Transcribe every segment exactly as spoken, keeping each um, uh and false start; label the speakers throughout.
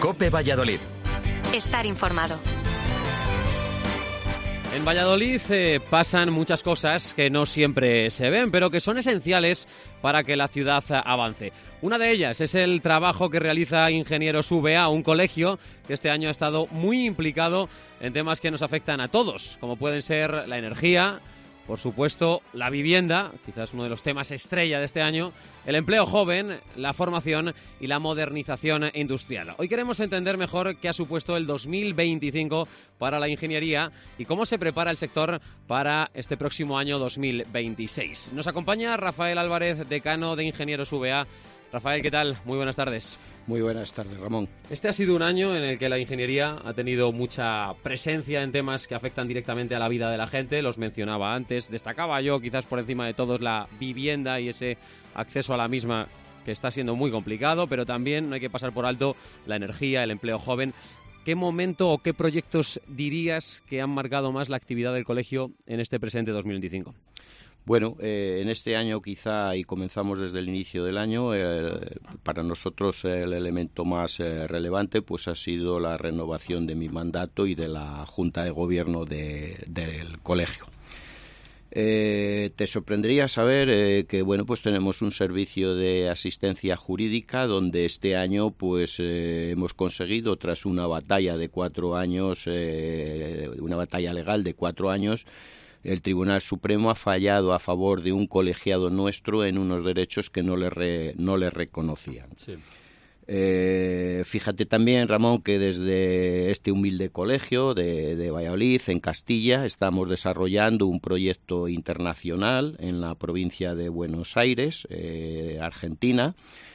Speaker 1: COPE Valladolid.
Speaker 2: Estar informado.
Speaker 3: En Valladolid eh, pasan muchas cosas que no siempre se ven, pero que son esenciales para que la ciudad avance. Una de ellas es el trabajo que realiza Ingenieros V A, un colegio que este año ha estado muy implicado en temas que nos afectan a todos, como pueden ser la energía, por supuesto, la vivienda, quizás uno de los temas estrella de este año, el empleo joven, la formación y la modernización industrial. Hoy queremos entender mejor qué ha supuesto el dos mil veinticinco para la ingeniería y cómo se prepara el sector para este próximo año dos mil veintiséis. Nos acompaña Rafael Álvarez, decano de Ingenieros V A. Rafael, ¿qué tal? Muy buenas tardes.
Speaker 4: Muy buenas tardes, Ramón.
Speaker 3: Este ha sido un año en el que la ingeniería ha tenido mucha presencia en temas que afectan directamente a la vida de la gente. Los mencionaba antes. Destacaba yo, quizás por encima de todos, la vivienda y ese acceso a la misma, que está siendo muy complicado, pero también no hay que pasar por alto la energía, el empleo joven. ¿Qué momento o qué proyectos dirías que han marcado más la actividad del colegio en este presente dos mil veinticinco?
Speaker 4: Bueno, eh, en este año quizá, y comenzamos desde el inicio del año, eh, para nosotros el elemento más eh, relevante pues ha sido la renovación de mi mandato y de la Junta de Gobierno de, del colegio. Eh, te sorprendería saber eh, que bueno pues tenemos un servicio de asistencia jurídica donde este año pues eh, hemos conseguido, tras una batalla de cuatro años, eh, una batalla legal de cuatro años, el Tribunal Supremo ha fallado a favor de un colegiado nuestro en unos derechos que no le, re, no le reconocían. Sí. Eh, fíjate también, Ramón, que desde este humilde colegio de, de Valladolid, en Castilla, estamos desarrollando un proyecto internacional en la provincia de Buenos Aires, eh, Argentina,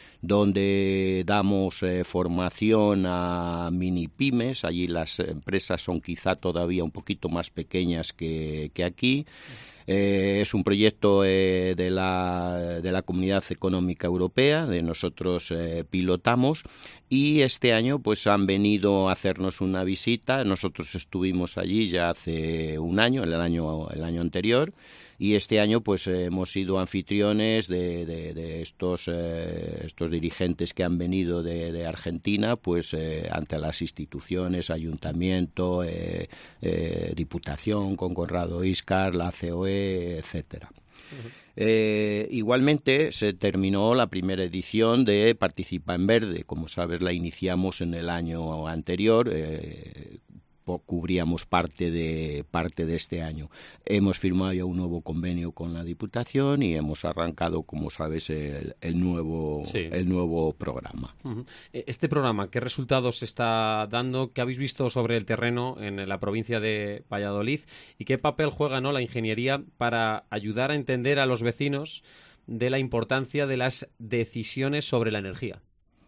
Speaker 4: donde damos eh, formación a mini pymes. Allí las empresas son quizá todavía un poquito más pequeñas que, que aquí. Eh, es un proyecto eh, de, la, de la Comunidad Económica Europea, de nosotros eh, pilotamos, y este año pues han venido a hacernos una visita. Nosotros estuvimos allí ya hace un año, el año, el año anterior, y este año pues eh, hemos sido anfitriones de, de, de estos, eh, estos dirigentes que han venido de, de Argentina pues eh, ante las instituciones, ayuntamiento, eh, eh, Diputación, con Conrado Íscar, la C O E, etcétera. Uh-huh. Eh, igualmente se terminó la primera edición de Participa en Verde. Como sabes, la iniciamos en el año anterior. Eh, cubríamos parte de parte de este año. Hemos firmado ya un nuevo convenio con la Diputación y hemos arrancado, como sabes, el, el nuevo sí. el nuevo programa.
Speaker 3: Uh-huh. Este programa, ¿qué resultados está dando? ¿Qué habéis visto sobre el terreno en la provincia de Valladolid? ¿Y qué papel juega, ¿no?, la ingeniería para ayudar a entender a los vecinos de la importancia de las decisiones sobre la energía?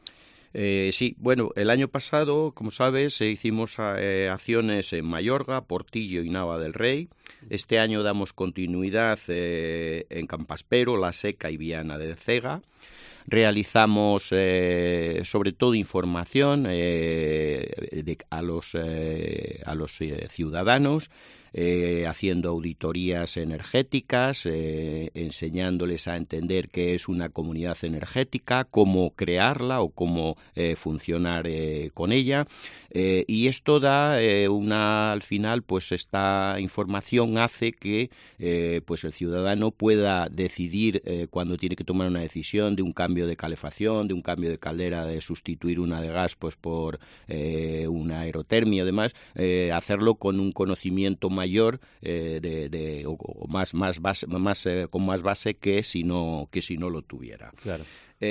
Speaker 4: Eh, sí, bueno, el año pasado, como sabes, eh, hicimos eh, acciones en Mayorga, Portillo y Nava del Rey. Este año damos continuidad eh, en Campaspero, La Seca y Viana del Cega. Realizamos eh, sobre todo información eh, de, a los, eh, a los eh, ciudadanos, Eh, haciendo auditorías energéticas, eh, enseñándoles a entender qué es una comunidad energética, cómo crearla o cómo eh, funcionar eh, con ella. Eh, y esto da eh, una, al final, pues esta información hace que eh, pues el ciudadano pueda decidir eh, cuando tiene que tomar una decisión de un cambio de calefacción, de un cambio de caldera, de sustituir una de gas pues por eh, una aerotermia y demás, eh, hacerlo con un conocimiento mayor eh, de, de, o, o más, más base, más, eh, con más base que si no, que si no lo tuviera.
Speaker 3: Claro.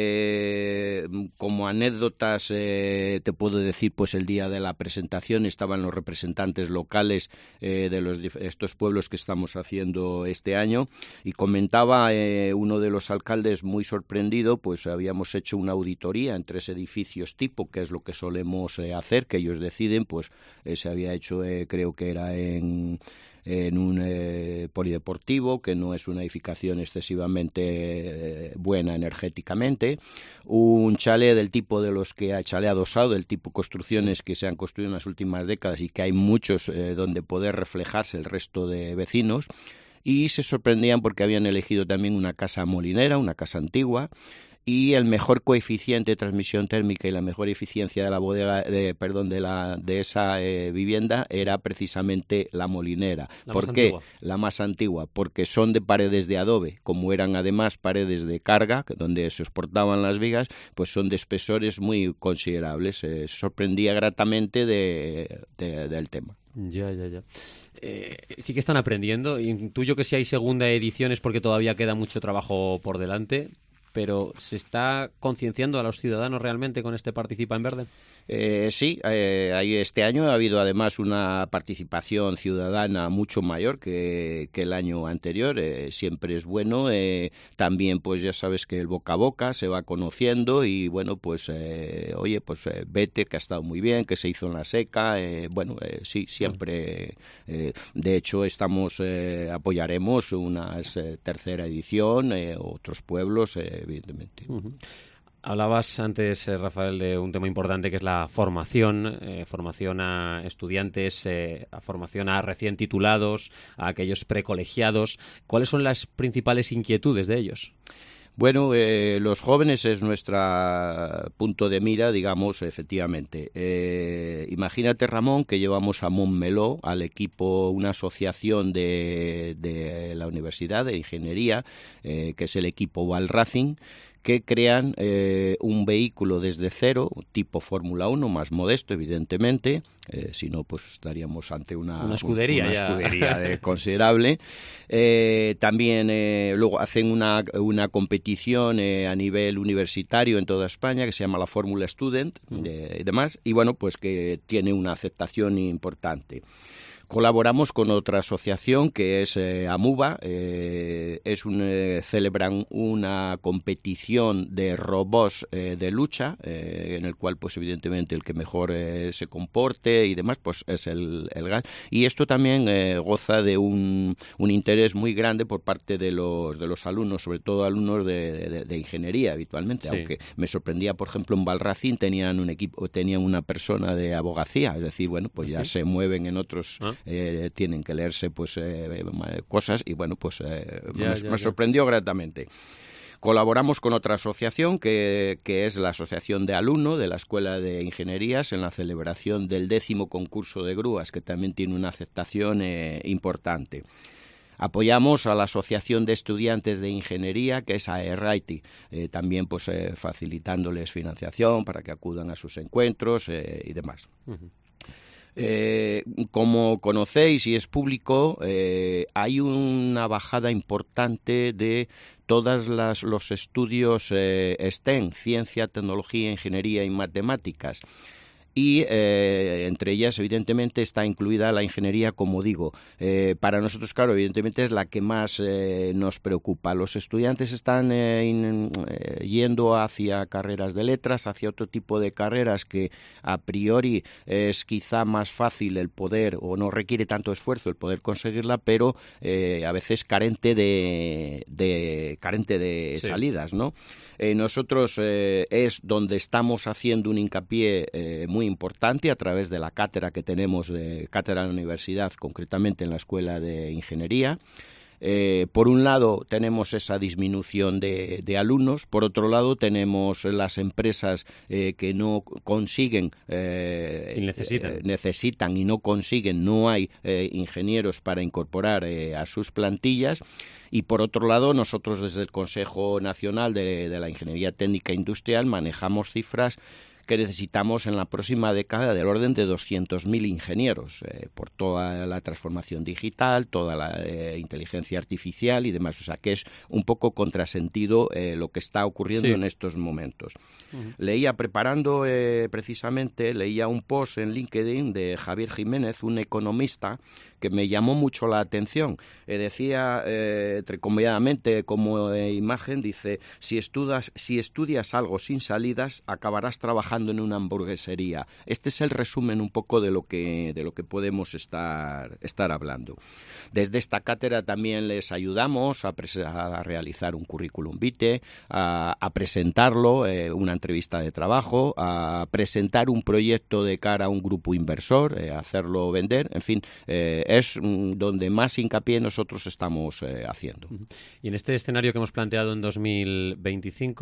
Speaker 4: Eh, como anécdotas eh, te puedo decir, pues el día de la presentación estaban los representantes locales eh, de los, estos pueblos que estamos haciendo este año, y comentaba eh, uno de los alcaldes muy sorprendido, pues habíamos hecho una auditoría en tres edificios tipo, que es lo que solemos eh, hacer, que ellos deciden, pues eh, se había hecho, eh, creo que era en... en un eh, polideportivo, que no es una edificación excesivamente eh, buena energéticamente, un chalet del tipo de los que ha chalet adosado, del tipo construcciones que se han construido en las últimas décadas y que hay muchos eh, donde poder reflejarse el resto de vecinos, y se sorprendían porque habían elegido también una casa molinera, una casa antigua, y el mejor coeficiente de transmisión térmica y la mejor eficiencia de la bodega, de, perdón, de la de esa eh, vivienda era precisamente la molinera.
Speaker 3: La
Speaker 4: ¿Por
Speaker 3: más
Speaker 4: qué?
Speaker 3: antigua.
Speaker 4: La más antigua, porque son de paredes de adobe, como eran además paredes de carga, donde se exportaban las vigas, pues son de espesores muy considerables. Se sorprendía gratamente de, de, del tema.
Speaker 3: Ya, ya, ya. Eh, sí que están aprendiendo. Intuyo que si hay segunda edición es porque todavía queda mucho trabajo por delante, pero ¿se está concienciando a los ciudadanos realmente con este Participa en Verde?
Speaker 4: Eh, sí, eh, hay, este año ha habido además una participación ciudadana mucho mayor que, que el año anterior. Eh, siempre es bueno. Eh, también, pues ya sabes que el boca a boca se va conociendo y bueno, pues eh, oye, pues eh, vete, que ha estado muy bien, que se hizo en la seca. Eh, bueno, eh, sí, siempre. Eh, de hecho, estamos eh, apoyaremos una eh, tercera edición, eh, otros pueblos, eh, evidentemente.
Speaker 3: Uh-huh. Hablabas antes, eh, Rafael, de un tema importante que es la formación, eh, formación a estudiantes, eh, a formación a recién titulados, a aquellos precolegiados. ¿Cuáles son las principales inquietudes de ellos?
Speaker 4: Bueno, eh, los jóvenes es nuestro punto de mira, digamos, efectivamente. Eh, imagínate, Ramón, que llevamos a Montmeló, al equipo, una asociación de, de la Universidad de Ingeniería, eh, que es el equipo Val Racing, que crean eh, un vehículo desde cero, tipo Fórmula uno, más modesto, evidentemente, eh, si no, pues estaríamos ante una,
Speaker 3: una escudería,
Speaker 4: una
Speaker 3: ya.
Speaker 4: escudería de, considerable. Eh, también eh, luego hacen una, una competición eh, a nivel universitario en toda España que se llama la Fórmula Student y de, demás, y bueno, pues que tiene una aceptación importante. Colaboramos con otra asociación que es eh, AMUBA, eh, es un, eh, celebran una competición de robots eh, de lucha, eh, en el cual pues evidentemente el que mejor eh, se comporte y demás pues es el, el G A L. Y esto también eh, goza de un, un interés muy grande por parte de los, de los alumnos, sobre todo alumnos de, de, de ingeniería habitualmente, sí. Aunque me sorprendía, por ejemplo, en Valracín tenían un equipo, tenían una persona de abogacía, es decir, bueno, pues ¿sí? Ya se mueven en otros... ¿Ah? Eh, tienen que leerse pues eh, cosas y bueno, pues eh,
Speaker 3: ya,
Speaker 4: me,
Speaker 3: ya,
Speaker 4: me
Speaker 3: ya.
Speaker 4: sorprendió gratamente. Colaboramos con otra asociación que, que es la Asociación de Alumnos de la Escuela de Ingenierías en la celebración del décimo concurso de grúas, que también tiene una aceptación eh, importante. Apoyamos a la Asociación de Estudiantes de Ingeniería, que es AERRAITI, eh, también pues eh, facilitándoles financiación para que acudan a sus encuentros eh, y demás. Uh-huh. Eh, como conocéis y es público, eh, hay una bajada importante de todos los estudios eh, STEM, ciencia, tecnología, ingeniería y matemáticas. Y eh, entre ellas, evidentemente, está incluida la ingeniería, como digo. Eh, para nosotros, claro, evidentemente es la que más eh, nos preocupa. Los estudiantes están eh, in, eh, yendo hacia carreras de letras, hacia otro tipo de carreras que a priori es quizá más fácil el poder, o no requiere tanto esfuerzo el poder conseguirla, pero eh, a veces carente de, de, carente de sí. salidas, ¿no? Eh, nosotros eh, es donde estamos haciendo un hincapié eh, muy importante a través de la cátedra que tenemos, de cátedra de la universidad, concretamente en la Escuela de Ingeniería. Eh, por un lado tenemos esa disminución de, de alumnos, por otro lado tenemos las empresas eh, que no consiguen, eh,
Speaker 3: y necesitan.
Speaker 4: Eh, necesitan y no consiguen, no hay eh, ingenieros para incorporar eh, a sus plantillas. Y por otro lado, nosotros desde el Consejo Nacional de, de la Ingeniería Técnica e Industrial manejamos cifras que necesitamos en la próxima década del orden de doscientos mil ingenieros, eh, por toda la transformación digital, toda la eh, inteligencia artificial y demás. O sea, que es un poco contrasentido eh, lo que está ocurriendo sí. en estos momentos. Uh-huh. Leía, preparando eh, precisamente, leía un post en LinkedIn de Javier Jiménez, un economista, que me llamó mucho la atención. Eh, decía, eh, entrecomilladamente, como eh, imagen, dice, si estudias, si estudias algo sin salidas, acabarás trabajando en una hamburguesería. Este es el resumen un poco de lo que, de lo que podemos estar, estar hablando. Desde esta cátedra también les ayudamos a, pres- a realizar un currículum vitae, a, a presentarlo, eh, una entrevista de trabajo, a presentar un proyecto de cara a un grupo inversor, eh, a hacerlo vender, en fin, eh, es donde más hincapié nosotros estamos eh, haciendo.
Speaker 3: Y en este escenario que hemos planteado en dos mil veinticinco,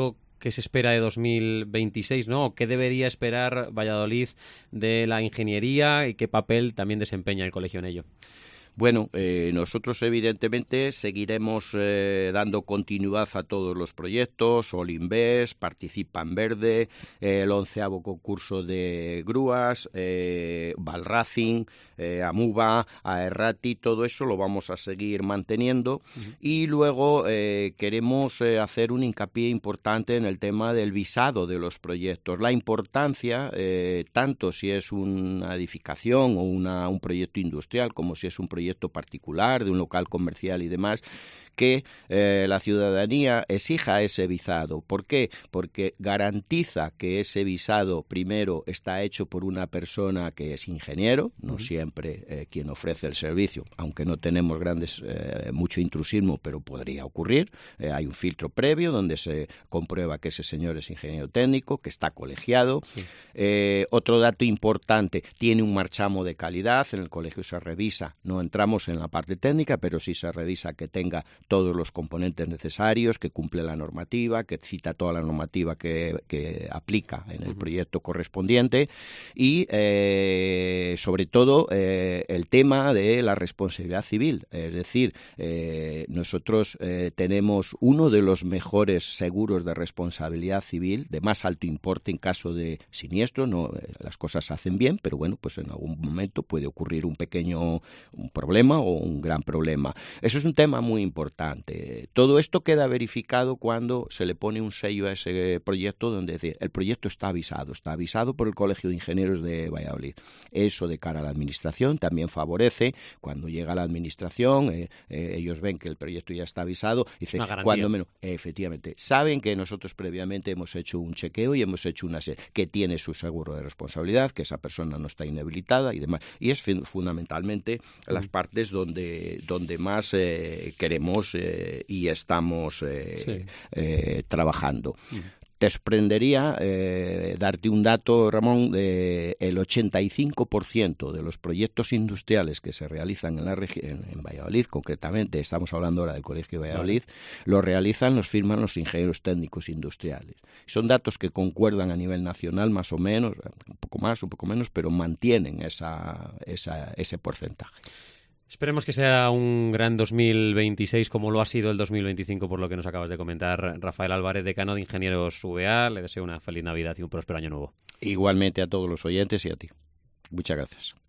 Speaker 3: ¿Qué se espera de dos mil veintiséis, ¿no? ¿Qué debería esperar Valladolid de la ingeniería y qué papel también desempeña el colegio en ello?
Speaker 4: Bueno, eh, nosotros evidentemente seguiremos eh, dando continuidad a todos los proyectos, Olinvest, Participa en Verde, eh, el onceavo concurso de grúas, eh, Valracing, eh, Amuba, Aerrati, todo eso lo vamos a seguir manteniendo. Uh-huh. Y luego eh, queremos eh, hacer un hincapié importante en el tema del visado de los proyectos. La importancia, eh, tanto si es una edificación o una, un proyecto industrial como si es un proyecto proyecto particular, de un local comercial y demás, que eh, la ciudadanía exija ese visado. ¿Por qué? Porque garantiza que ese visado, primero, está hecho por una persona que es ingeniero, no uh-huh. siempre eh, quien ofrece el servicio, aunque no tenemos grandes eh, mucho intrusismo, pero podría ocurrir. Eh, hay un filtro previo donde se comprueba que ese señor es ingeniero técnico, que está colegiado. Sí. Eh, otro dato importante, tiene un marchamo de calidad, en el colegio se revisa, no entramos en la parte técnica, pero sí se revisa que tenga todos los componentes necesarios, que cumple la normativa, que cita toda la normativa que, que aplica en el uh-huh. proyecto correspondiente y, eh, sobre todo, eh, el tema de la responsabilidad civil. Es decir, eh, nosotros eh, tenemos uno de los mejores seguros de responsabilidad civil, de más alto importe en caso de siniestro. No, eh, las cosas se hacen bien, pero bueno, pues en algún momento puede ocurrir un pequeño un problema o un gran problema. Eso es un tema muy importante. Todo esto queda verificado cuando se le pone un sello a ese proyecto donde dice, el proyecto está avisado, está avisado por el Colegio de Ingenieros de Valladolid. Eso de cara a la administración también favorece, cuando llega la administración, eh, eh, ellos ven que el proyecto ya está avisado, dice, cuando menos, eh, efectivamente, saben que nosotros previamente hemos hecho un chequeo y hemos hecho una serie, que tiene su seguro de responsabilidad, que esa persona no está inhabilitada y demás. Y es fundamentalmente las partes donde, donde más eh, queremos Eh, y estamos eh, sí. eh, trabajando. Uh-huh. Te sorprendería eh, darte un dato, Ramón, de el ochenta y cinco por ciento de los proyectos industriales que se realizan en la región, en Valladolid, concretamente, estamos hablando ahora del Colegio de Valladolid, vale. los realizan, los firman los ingenieros técnicos industriales. Son datos que concuerdan a nivel nacional más o menos, un poco más, un poco menos, pero mantienen esa, esa, ese porcentaje.
Speaker 3: Esperemos que sea un gran dos mil veintiséis como lo ha sido el dos mil veinticinco, por lo que nos acabas de comentar. Rafael Álvarez, decano de Ingenieros U V A, le deseo una feliz Navidad y un próspero año nuevo.
Speaker 4: Igualmente a todos los oyentes y a ti. Muchas gracias.